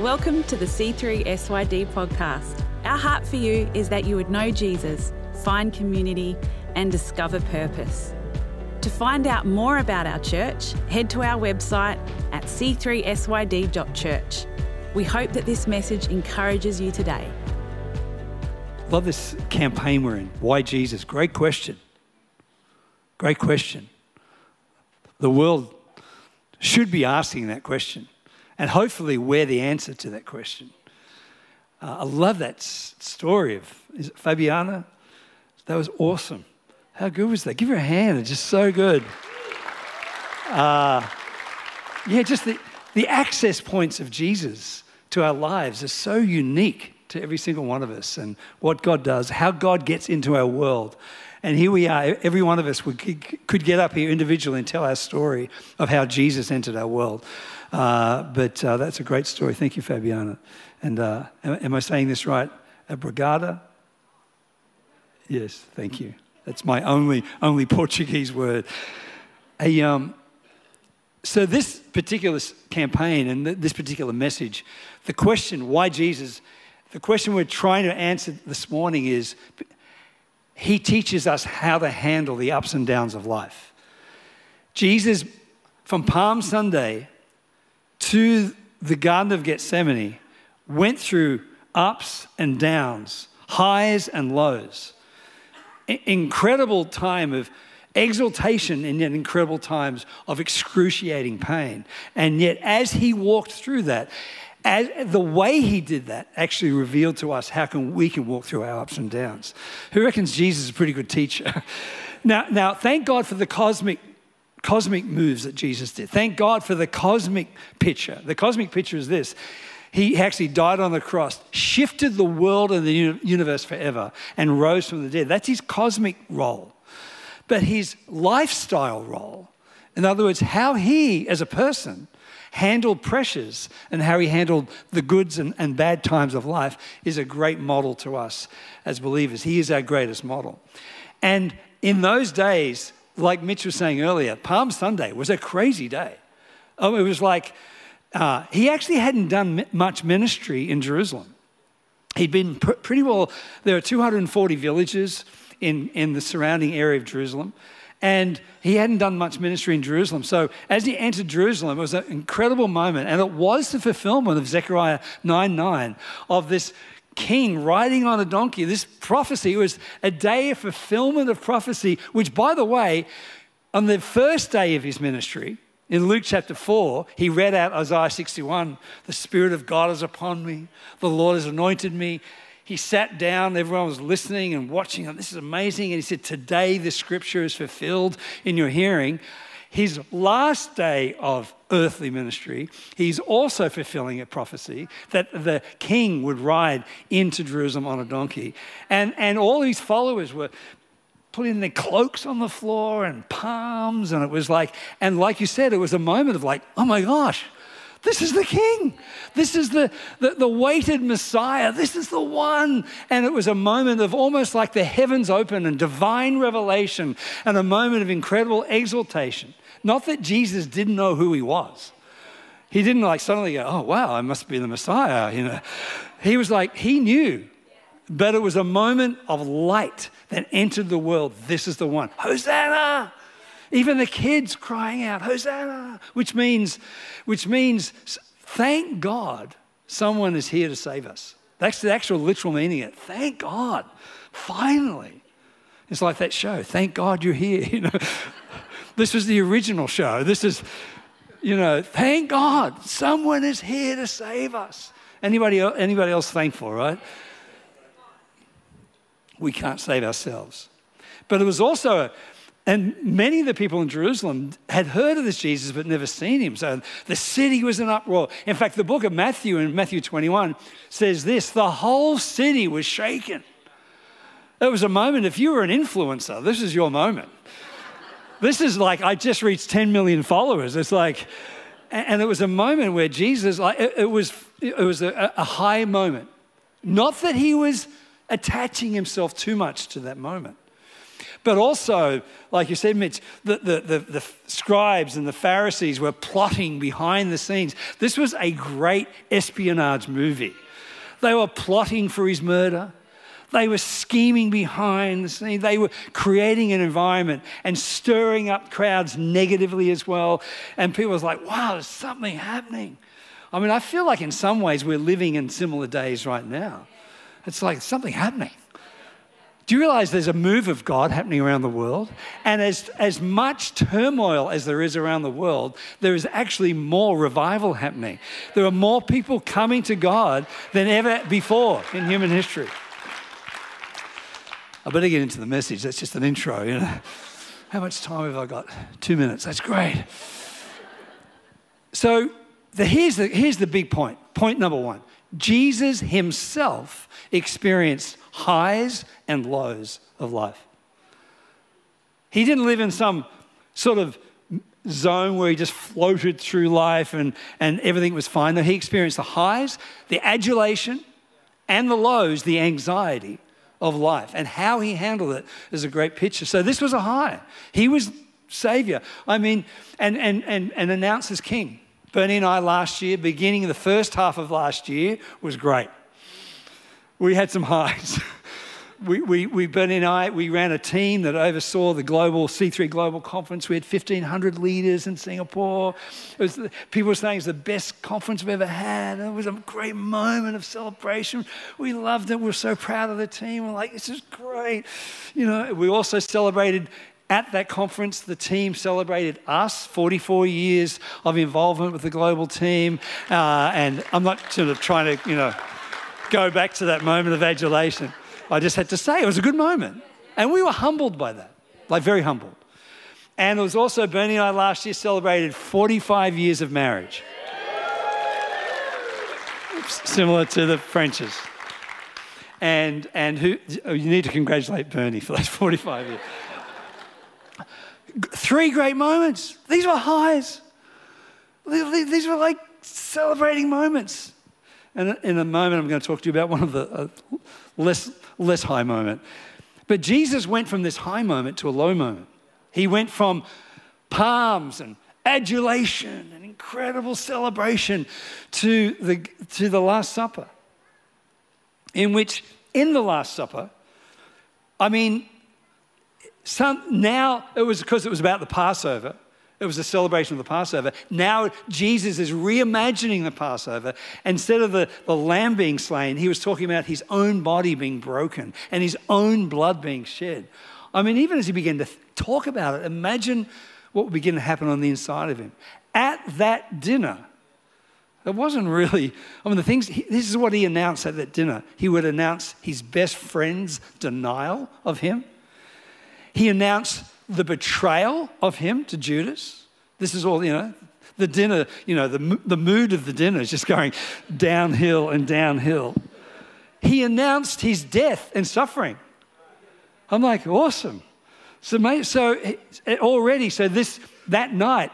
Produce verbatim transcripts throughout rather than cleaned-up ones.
Welcome to the C three S Y D podcast. Our heart for you is that you would know Jesus, find community, and discover purpose. To find out more about our church, head to our website at c three s y d dot church. We hope that this message encourages you today. Love this campaign we're in. Why Jesus? Great question. Great question. The world should be asking that question, and hopefully we're the answer to that question. Uh, I love that s- story of, is it Fabiana? That was awesome. How good was that? Give her a hand. It's just so good. Uh, yeah, just the, the access points of Jesus to our lives are so unique to every single one of us, and what God does, how God gets into our world. And here we are, every one of us would, could get up here individually and tell our story of how Jesus entered our world. Uh, but uh, that's a great story. Thank you, Fabiana. And uh, am, am I saying this right? Obrigada? Yes, thank you. That's my only only Portuguese word. A, um, so this particular campaign and th- this particular message, the question, why Jesus, the question we're trying to answer this morning is, he teaches us how to handle the ups and downs of life. Jesus, from Palm Sunday to the Garden of Gethsemane, went through ups and downs, highs and lows. I- incredible time of exaltation and yet incredible times of excruciating pain. And yet as he walked through that, as the way he did that actually revealed to us how can we can walk through our ups and downs. Who reckons Jesus is a pretty good teacher? now, now, thank God for the cosmic cosmic moves that Jesus did. Thank God for the cosmic picture. The cosmic picture is this. He actually died on the cross, shifted the world and the universe forever, and rose from the dead. That's his cosmic role. But his lifestyle role, in other words, how he, as a person, handled pressures and how he handled the goods and, and bad times of life is a great model to us as believers. He is our greatest model. And in those days, like Mitch was saying earlier, Palm Sunday was a crazy day. Oh, it was like, uh, he actually hadn't done much ministry in Jerusalem. He'd been pr- pretty well, there are two hundred forty villages in, in the surrounding area of Jerusalem. And he hadn't done much ministry in Jerusalem. So as he entered Jerusalem, it was an incredible moment. And it was the fulfillment of Zechariah nine nine, of this king riding on a donkey. This prophecy was a day of fulfillment of prophecy, which, by the way, on the first day of his ministry, in Luke chapter four, he read out Isaiah sixty-one, the Spirit of God is upon me, the Lord has anointed me. He sat down, everyone was listening and watching, and this is amazing. And he said, today the scripture is fulfilled in your hearing. His last day of earthly ministry, he's also fulfilling a prophecy that the king would ride into Jerusalem on a donkey. And, and all his followers were putting their cloaks on the floor and palms, and it was like, and like you said, it was a moment of like, oh my gosh, this is the king. This is the, the, the waited Messiah. This is the one. And it was a moment of almost like the heavens open and divine revelation and a moment of incredible exaltation. Not that Jesus didn't know who he was. He didn't like suddenly go, oh, wow, I must be the Messiah. You know, he was like, he knew. But it was a moment of light that entered the world. This is the one. Hosanna! Even the kids crying out, Hosanna, which means, which means, thank God someone is here to save us. That's the actual literal meaning of it. Thank God, finally. It's like that show, thank God you're here. You know, this was the original show. This is, you know, thank God someone is here to save us. Anybody, anybody else thankful, right? We can't save ourselves. But it was also a, and many of the people in Jerusalem had heard of this Jesus but never seen him. So the city was in uproar. In fact, the book of Matthew in Matthew twenty-one says this, the whole city was shaken. It was a moment, if you were an influencer, this is your moment. This is like, I just reached ten million followers. It's like, and it was a moment where Jesus, like, it, it was, it was a, a high moment. Not that he was attaching himself too much to that moment. But also, like you said, Mitch, the, the, the, the scribes and the Pharisees were plotting behind the scenes. This was a great espionage movie. They were plotting for his murder. They were scheming behind the scenes. They were creating an environment and stirring up crowds negatively as well. And people was like, wow, there's something happening. I mean, I feel like in some ways we're living in similar days right now. It's like something happening. Do you realize there's a move of God happening around the world? And as, as much turmoil as there is around the world, there is actually more revival happening. There are more people coming to God than ever before in human history. I better get into the message. That's just an intro, you know. How much time have I got? Two minutes. That's great. So the, here's, the, here's the big point. Point number one. Jesus himself experienced highs and lows of life. He didn't live in some sort of zone where he just floated through life and, and everything was fine. No, he experienced the highs, the adulation, and the lows, the anxiety of life. And how he handled it is a great picture. So this was a high. He was Savior. I mean, and, and, and, and announced as King. Bernie and I last year, beginning of the first half of last year, was great. We had some highs. We, we, we, Bernie and I, we ran a team that oversaw the global C three Global Conference. We had fifteen hundred leaders in Singapore. It was, people were saying it's the best conference we've ever had. It was a great moment of celebration. We loved it. We were so proud of the team. We're like, this is great. You know, we also celebrated at that conference, the team celebrated us, forty-four years of involvement with the global team. Uh, and I'm not sort of trying to, you know, go back to that moment of adulation. I just had to say it was a good moment. And we were humbled by that, like very humbled. And it was also, Bernie and I last year celebrated forty-five years of marriage. Similar to the Frenches. And, and who, you need to congratulate Bernie for those forty-five years. Three great moments. These were highs. These were like celebrating moments. And in a moment, I'm going to talk to you about one of the uh, less, less high moment. But Jesus went from this high moment to a low moment. He went from palms and adulation and incredible celebration to the, to the Last Supper. In which, in the Last Supper, I mean, Some, now it was because it was about the Passover. It was a celebration of the Passover. Now Jesus is reimagining the Passover. Instead of the, the lamb being slain, he was talking about his own body being broken and his own blood being shed. I mean, even as he began to talk about it, imagine what would begin to happen on the inside of him. At that dinner, it wasn't really, I mean, the things, this is what he announced at that dinner. He would announce his best friend's denial of him. He announced the betrayal of him to Judas. This is all, you know, the dinner, you know, the, the mood of the dinner is just going downhill and downhill. He announced his death and suffering. I'm like, awesome. So, mate, so already, so this, that night,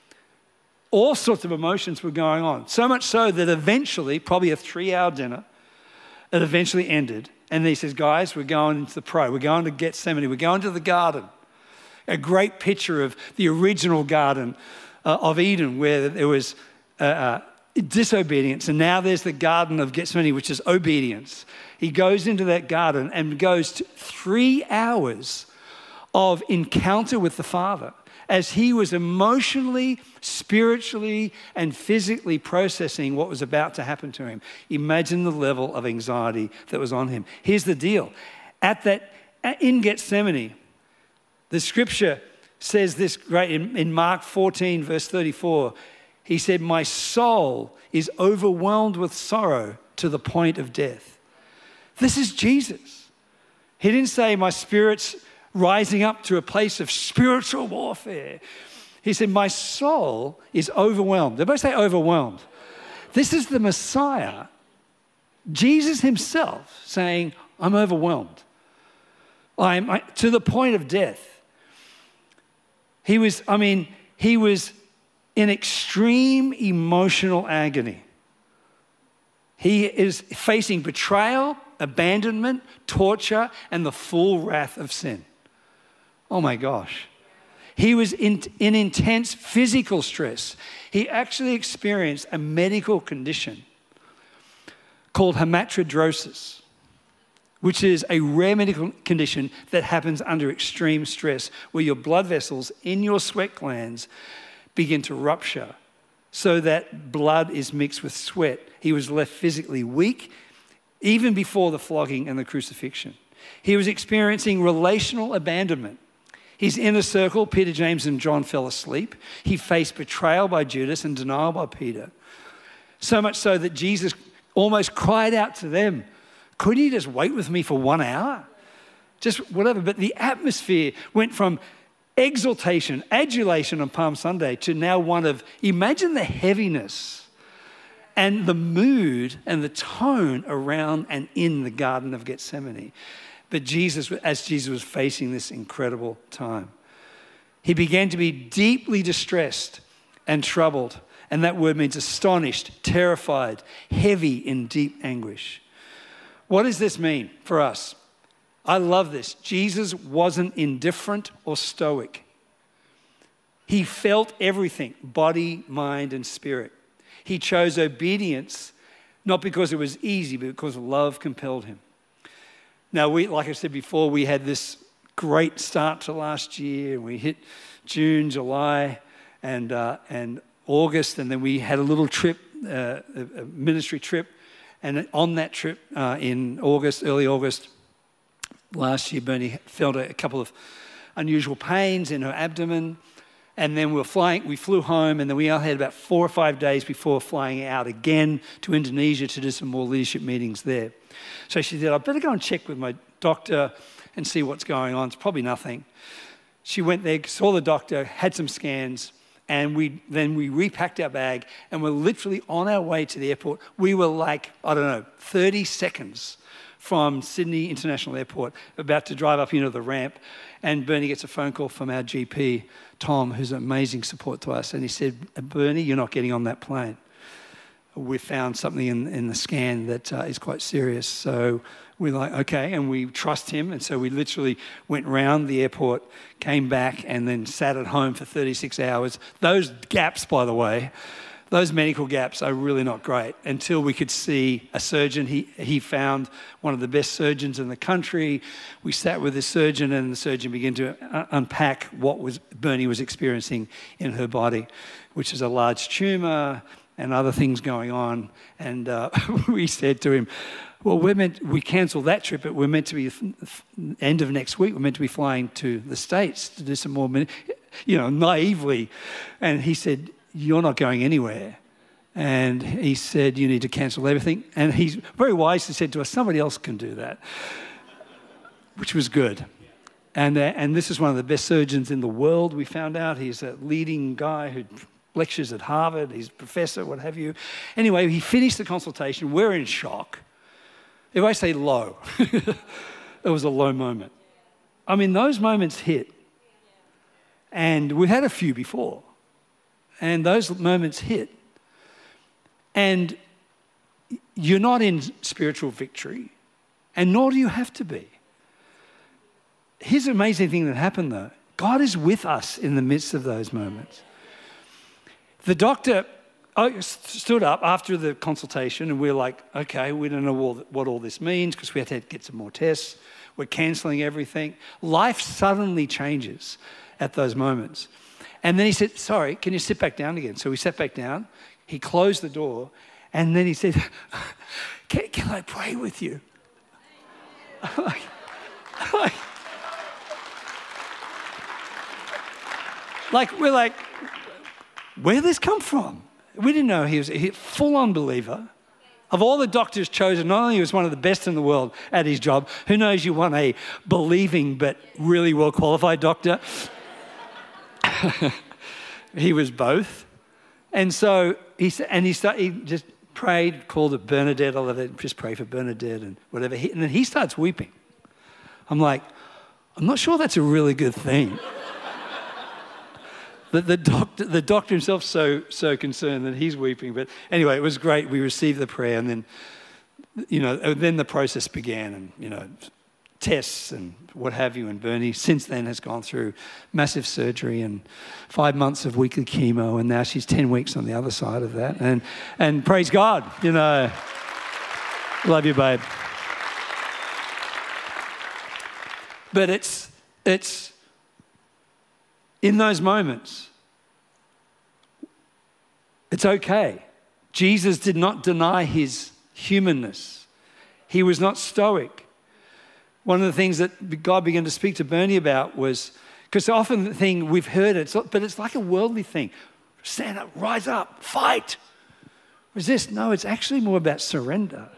all sorts of emotions were going on. So much so that eventually, probably a three-hour dinner, it eventually ended. And he says, guys, we're going into the pro. We're going to Gethsemane. We're going to the garden. A great picture of the original garden uh, of Eden where there was uh, uh, disobedience. And now there's the garden of Gethsemane, which is obedience. He goes into that garden and goes to three hours of encounter with the Father as he was emotionally, spiritually, and physically processing what was about to happen to him. Imagine the level of anxiety that was on him. Here's the deal. At that, in Gethsemane, the scripture says this great, in, in Mark fourteen, verse thirty-four, he said, my soul is overwhelmed with sorrow to the point of death. This is Jesus. He didn't say my spirit's rising up to a place of spiritual warfare. He said, my soul is overwhelmed. They both say overwhelmed. This is the Messiah, Jesus himself, saying, I'm overwhelmed. I'm I, to the point of death. He was, I mean, he was in extreme emotional agony. He is facing betrayal, abandonment, torture, and the full wrath of sin. Oh my gosh. He was in, in intense physical stress. He actually experienced a medical condition called hematidrosis, which is a rare medical condition that happens under extreme stress, where your blood vessels in your sweat glands begin to rupture so that blood is mixed with sweat. He was left physically weak even before the flogging and the crucifixion. He was experiencing relational abandonment. His inner circle, Peter, James, and John, fell asleep. He faced betrayal by Judas and denial by Peter. So much so that Jesus almost cried out to them, couldn't you just wait with me for one hour? Just whatever. But the atmosphere went from exaltation, adulation on Palm Sunday to now one of, imagine the heaviness and the mood and the tone around and in the Garden of Gethsemane. But Jesus, as Jesus was facing this incredible time, he began to be deeply distressed and troubled. And that word means astonished, terrified, heavy in deep anguish. What does this mean for us? I love this. Jesus wasn't indifferent or stoic. He felt everything, body, mind, and spirit. He chose obedience, not because it was easy, but because love compelled him. Now, we, like I said before, we had this great start to last year, and we hit June, July, and uh, and August, and then we had a little trip, uh, a ministry trip, and on that trip uh, in August, early August last year, Bernie felt a, a couple of unusual pains in her abdomen, and then we were flying. We flew home, and then we all had about four or five days before flying out again to Indonesia to do some more leadership meetings there. So she said, I better go and check with my doctor and see what's going on. It's probably nothing. She went there, saw the doctor, had some scans, and we then we repacked our bag and we're literally on our way to the airport. We were like, I don't know, thirty seconds from Sydney International Airport, about to drive up into the ramp. And Bernie gets a phone call from our G P, Tom, who's an amazing support to us. And he said, Bernie, you're not getting on that plane. We found something in, in the scan that uh, is quite serious. So we're like, okay, and we trust him. And so we literally went round the airport, came back, and then sat at home for thirty-six hours. Those gaps, by the way, those medical gaps are really not great until we could see a surgeon. He, he found one of the best surgeons in the country. We sat with the surgeon, and the surgeon began to uh, unpack what was Bernie was experiencing in her body, which is a large tumour, and other things going on. And uh, we said to him, well, we're meant, we cancelled that trip, but we're meant to be, end of next week, we're meant to be flying to the States to do some more, you know, naively. And he said, you're not going anywhere. And he said, you need to cancel everything. And he's very wisely said to us, somebody else can do that, which was good. And, uh, and this is one of the best surgeons in the world, we found out. He's a leading guy who lectures at Harvard, he's a professor, what have you. Anyway, he finished the consultation. We're in shock. If I say low, it was a low moment. I mean, those moments hit. And we've had a few before. And those moments hit. And you're not in spiritual victory, and nor do you have to be. Here's the amazing thing that happened, though. God is with us in the midst of those moments. The doctor stood up after the consultation, and we're like, okay, we don't know what all this means because we had to get some more tests. We're cancelling everything. Life suddenly changes at those moments. And then he said, sorry, can you sit back down again? So we sat back down. He closed the door, and then he said, can, can I pray with you? like, like, like, we're like, where did this come from? We didn't know he was a full unbeliever. Of all the doctors chosen, not only was one of the best in the world at his job, who knows you want a believing but really well qualified doctor? He was both. And so he said, and he, started, he just prayed, called it Bernadette. I love it. Just pray for Bernadette and whatever. He, and then he starts weeping. I'm like, I'm not sure that's a really good thing. The, the doctor, the doctor himself, so so concerned that he's weeping. But anyway, it was great. We received the prayer, and then, you know, then the process began, and you know, tests and what have you. And Bernie since then has gone through massive surgery and five months of weekly chemo, and now she's ten weeks on the other side of that. And and praise God, you know, love you, babe. But it's it's in those moments, it's okay. Jesus did not deny his humanness. He was not stoic. One of the things that God began to speak to Bernie about was, because often the thing we've heard it, but it's like a worldly thing. Stand up, rise up, fight, resist. No, it's actually more about surrender.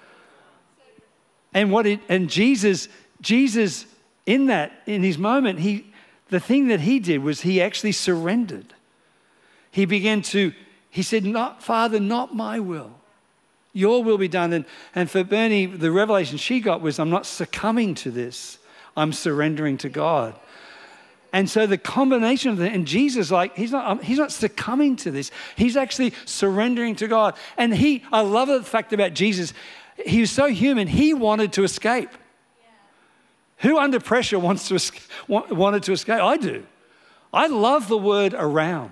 And what it and Jesus, Jesus in that, in his moment, he the thing that he did was he actually surrendered. He began to, he said, "Not Father, not my will. Your will be done." And, and for Bernie, the revelation she got was, I'm not succumbing to this. I'm surrendering to God. And so the combination of that, and Jesus, like, he's not, he's not succumbing to this. He's actually surrendering to God. And he, I love the fact about Jesus, he was so human, he wanted to escape. Who under pressure wants to escape, wanted to escape? I do. I love the word around.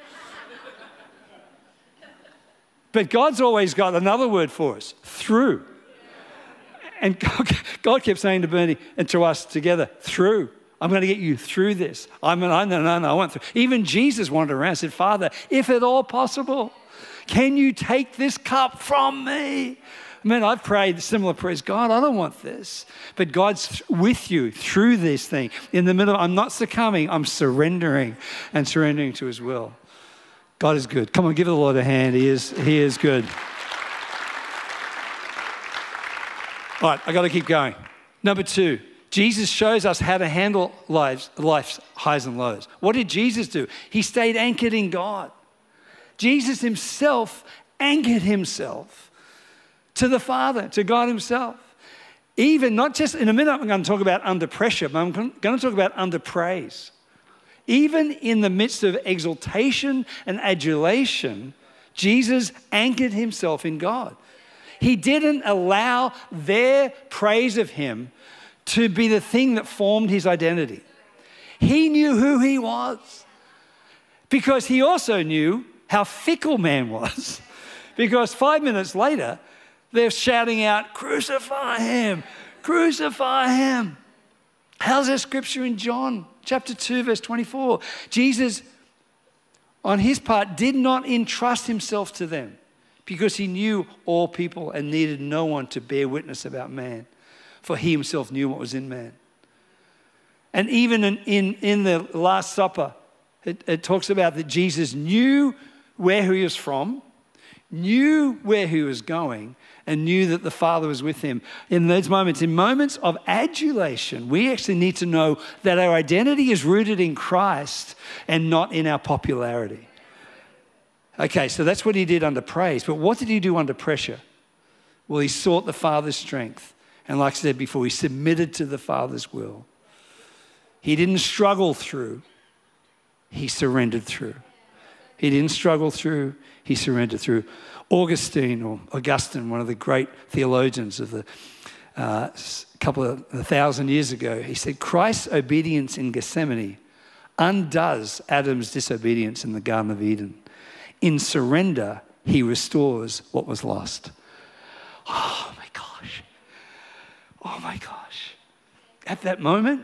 But God's always got another word for us, through. And God, God kept saying to Bernie and to us together, through. I'm going to get you through this. I'm no, no, no, no, I went through. Even Jesus wandered around and said, Father, if at all possible, can you take this cup from me? I mean, I've prayed similar prayers. God, I don't want this. But God's with you through this thing. In the middle, I'm not succumbing. I'm surrendering and surrendering to his will. God is good. Come on, give the Lord a hand. He is, he is good. All right, I got to keep going. Number two, Jesus shows us how to handle lives, life's highs and lows. What did Jesus do? He stayed anchored in God. Jesus himself anchored himself to the Father, to God himself. Even, not just, in a minute I'm going to talk about under pressure, but I'm going to talk about under praise. Even in the midst of exaltation and adulation, Jesus anchored himself in God. He didn't allow their praise of him to be the thing that formed his identity. He knew who he was because he also knew how fickle man was. Because five minutes later, they're shouting out, crucify him, crucify him. How's that scripture in John chapter two, verse twenty-four? Jesus, on his part, did not entrust himself to them because he knew all people and needed no one to bear witness about man, for he himself knew what was in man. And even in, in, in the Last Supper, it, it talks about that Jesus knew where he was from, knew where he was going, and knew that the Father was with him. In those moments, in moments of adulation, we actually need to know that our identity is rooted in Christ and not in our popularity. Okay, so that's what he did under praise. But what did he do under pressure? Well, he sought the Father's strength. And like I said before, he submitted to the Father's will. He didn't struggle through. He surrendered through. He didn't struggle through. He surrendered through. Augustine, or Augustine, one of the great theologians of the uh, couple of a thousand years ago, he said, Christ's obedience in Gethsemane undoes Adam's disobedience in the Garden of Eden. In surrender, he restores what was lost. Oh my gosh. Oh my gosh. At that moment,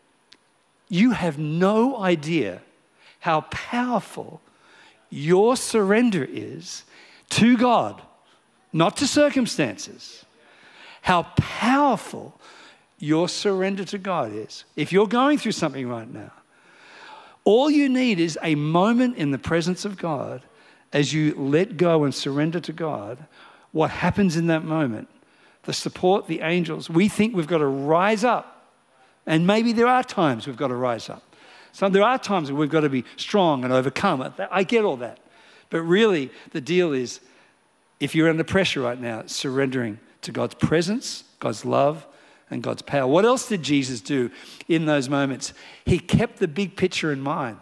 you have no idea how powerful your surrender is to God, not to circumstances. How powerful your surrender to God is. If you're going through something right now, all you need is a moment in the presence of God as you let go and surrender to God. What happens in that moment? The support, the angels. We think we've got to rise up. And maybe there are times we've got to rise up. So there are times where we've got to be strong and overcome it. I get all that. But really, the deal is, if you're under pressure right now, it's surrendering to God's presence, God's love, and God's power. What else did Jesus do in those moments? He kept the big picture in mind.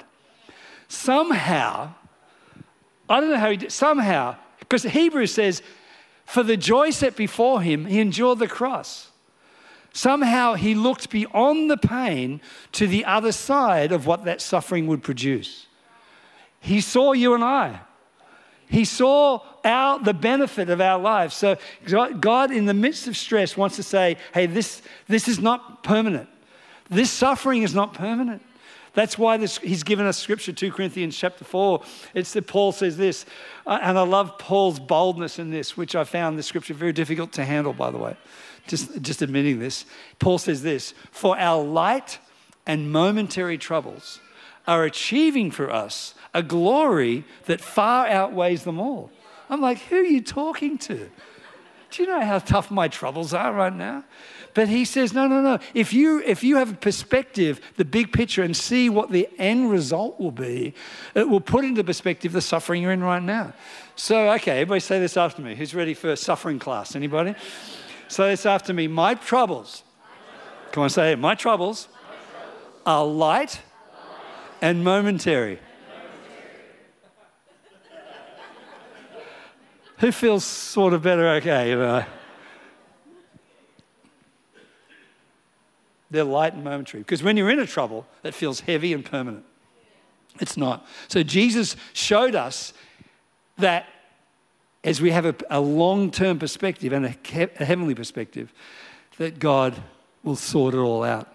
Somehow, I don't know how he did, somehow, because Hebrews says, for the joy set before him, he endured the cross. Somehow he looked beyond the pain to the other side of what that suffering would produce. He saw you and I. He saw our the benefit of our lives. So God, in the midst of stress, wants to say, hey, this, this is not permanent. This suffering is not permanent. That's why this, he's given us scripture, Second Corinthians chapter four. It's that Paul says this, uh, and I love Paul's boldness in this, which I found the scripture very difficult to handle, by the way. Just, just admitting this. Paul says this, for our light and momentary troubles are achieving for us a glory that far outweighs them all. I'm like, who are you talking to? Do you know how tough my troubles are right now? But he says, no, no, no. If you, if you have a perspective, the big picture, and see what the end result will be, it will put into perspective the suffering you're in right now. So, okay, everybody say this after me. Who's ready for suffering class? Anybody? Say this after me. My troubles, come on, say it. My troubles are light and momentary. Who feels sort of better? Okay, you know. They're light and momentary. Because when you're in a trouble, it feels heavy and permanent. It's not. So Jesus showed us that as we have a, a long-term perspective and a, he- a heavenly perspective, that God will sort it all out.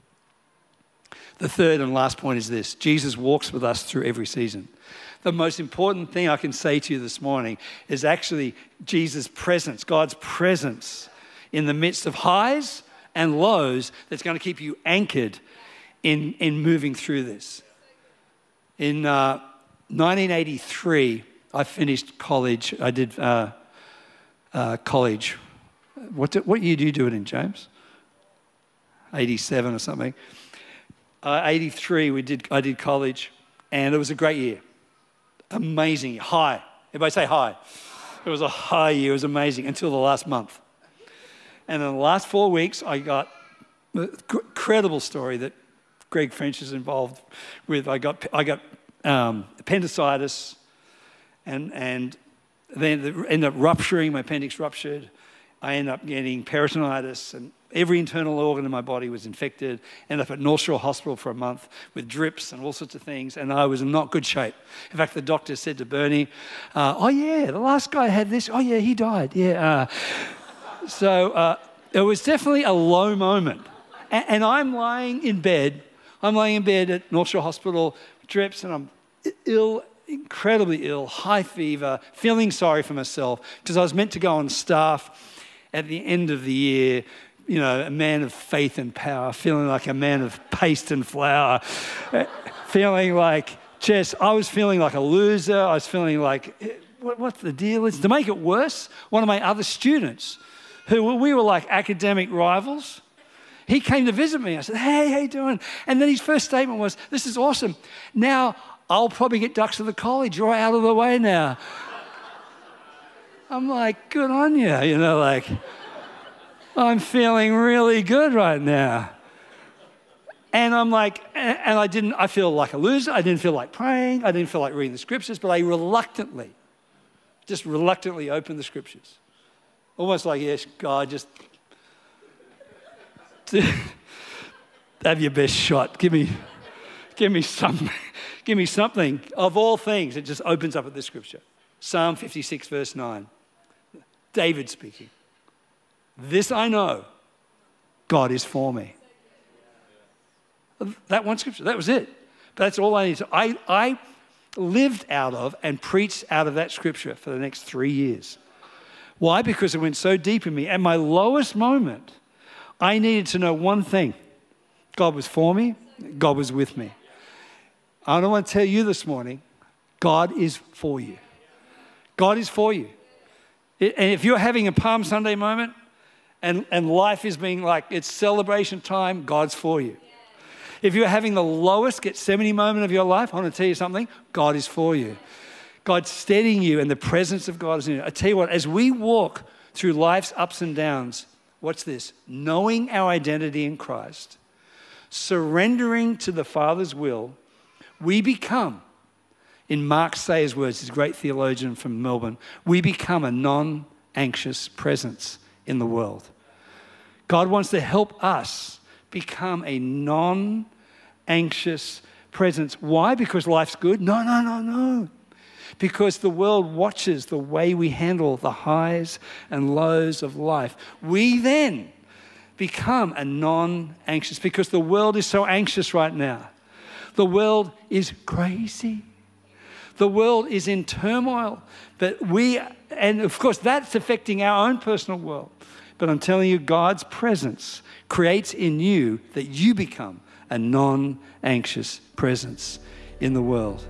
The third and last point is this. Jesus walks with us through every season. The most important thing I can say to you this morning is actually Jesus' presence, God's presence in the midst of highs and lows that's going to keep you anchored in, in moving through this. In uh, nineteen eighty-three, I finished college. I did uh, uh, college. What, do, what year do you do it in, James? eighty-seven or something. Uh, eighty-three, we did. I did college, and it was a great year. Amazing, high. Everybody say high. It was a high year. It was amazing until the last month. And in the last four weeks, I got an incredible story that Greg French is involved with. I got I got um, appendicitis, and and then it ended up rupturing. My appendix ruptured. I ended up getting peritonitis, and every internal organ in my body was infected. Ended up at North Shore Hospital for a month with drips and all sorts of things, and I was in not good shape. In fact, the doctor said to Bernie, uh, oh yeah, the last guy had this. Oh yeah, he died. Yeah. Uh. So uh, it was definitely a low moment. And, and I'm lying in bed. I'm lying in bed at North Shore Hospital, drips, and I'm ill, incredibly ill, high fever, feeling sorry for myself because I was meant to go on staff at the end of the year, you know, a man of faith and power, feeling like a man of paste and flour, feeling like just, I was feeling like a loser. I was feeling like, what, what's the deal? Is to make it worse, one of my other students, who we were like academic rivals, he came to visit me. I said, hey, how you doing? And then his first statement was, this is awesome. Now I'll probably get ducks to the college. You're out of the way now. I'm like, good on you, you know, like, I'm feeling really good right now. And I'm like, and I didn't, I feel like a loser. I didn't feel like praying. I didn't feel like reading the scriptures, but I reluctantly, just reluctantly opened the scriptures. Almost like, yes, God, just have your best shot. Give me, give me something. Give me something. Of all things, it just opens up at this scripture. Psalm fifty-six, verse nine. David speaking. This I know, God is for me. That one scripture, that was it. But that's all I need. So I, I lived out of and preached out of that scripture for the next three years. Why? Because it went so deep in me. At my lowest moment, I needed to know one thing. God was for me. God was with me. I don't want to tell you this morning, God is for you. God is for you. And if you're having a Palm Sunday moment and, and life is being like, it's celebration time, God's for you. If you're having the lowest Gethsemane moment of your life, I want to tell you something, God is for you. God's steadying you and the presence of God is in you. I tell you what, as we walk through life's ups and downs, what's this? Knowing our identity in Christ, surrendering to the Father's will, we become, in Mark Sayers' words, his great theologian from Melbourne, we become a non-anxious presence in the world. God wants to help us become a non-anxious presence. Why? Because life's good? No, no, no, no. Because the world watches the way we handle the highs and lows of life. We then become a non-anxious, because the world is so anxious right now. The world is crazy. The world is in turmoil. But we, and of course that's affecting our own personal world. But I'm telling you, God's presence creates in you that you become a non-anxious presence in the world.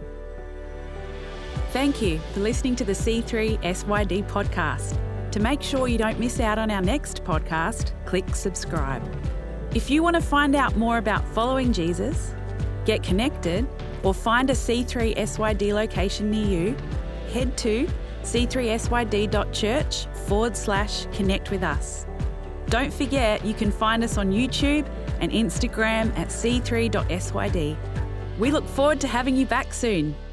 Thank you for listening to the C three S Y D podcast. To make sure you don't miss out on our next podcast, click subscribe. If you want to find out more about following Jesus, get connected, or find a C three S Y D location near you, head to c three s y d dot church forward slash connect with us. Don't forget you can find us on YouTube and Instagram at c three dot s y d. We look forward to having you back soon.